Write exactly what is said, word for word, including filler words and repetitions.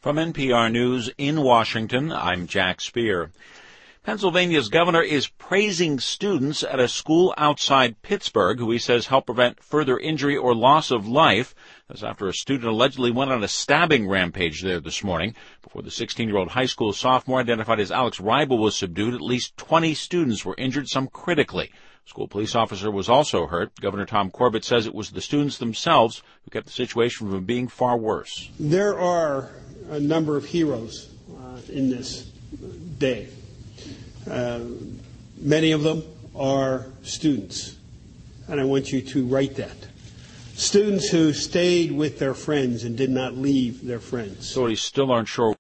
From N P R News in Washington, I'm Jack Speer. Pennsylvania's governor is praising students at a school outside Pittsburgh who he says helped prevent further injury or loss of life. That's after a student allegedly went on a stabbing rampage there this morning. Before the sixteen-year-old high school sophomore, identified as Alex Reibel, was subdued, at least twenty students were injured, some critically. A school police officer was also hurt. Governor Tom Corbett says it was the students themselves who kept the situation from being far worse. There are a number of heroes uh, in this day. Uh, many of them are students, and I want you to write that. Students who stayed with their friends and did not leave their friends. Authorities still aren't sure